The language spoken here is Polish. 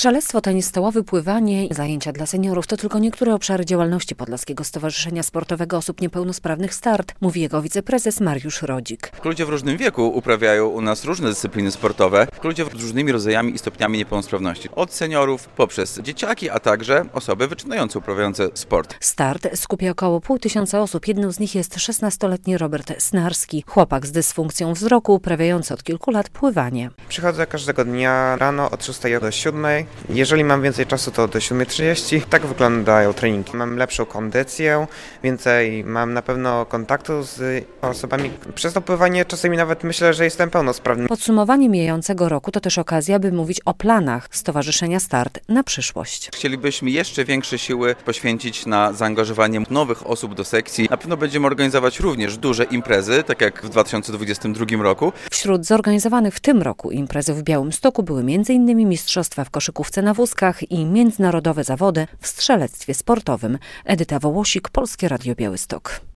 Strzelectwo, tenis stołowy, pływanie, zajęcia dla seniorów to tylko niektóre obszary działalności Podlaskiego Stowarzyszenia Sportowego Osób Niepełnosprawnych Start, mówi jego wiceprezes Mariusz Rodzik. Ludzie w różnym wieku uprawiają u nas różne dyscypliny sportowe. Ludzie z różnymi rodzajami i stopniami niepełnosprawności. Od seniorów poprzez dzieciaki, a także osoby zaczynające uprawiające sport. Start skupia około 500 osób. Jednym z nich jest 16-letni Robert Snarski, chłopak z dysfunkcją wzroku, uprawiający od kilku lat pływanie. Przychodzę każdego dnia rano od 6 do 7. Jeżeli mam więcej czasu, to do 7:30. Tak wyglądają treningi. Mam lepszą kondycję, więcej mam na pewno kontaktu z osobami. Przez to pływanie czasami nawet myślę, że jestem pełnosprawny. Podsumowanie mijającego roku to też okazja, by mówić o planach Stowarzyszenia Start na przyszłość. Chcielibyśmy jeszcze większe siły poświęcić na zaangażowanie nowych osób do sekcji. Na pewno będziemy organizować również duże imprezy, tak jak w 2022 roku. Wśród zorganizowanych w tym roku imprez w Białymstoku były m.in. mistrzostwa w koszykówce na wózkach i międzynarodowe zawody w strzelectwie sportowym. Edyta Wołosik, Polskie Radio Białystok.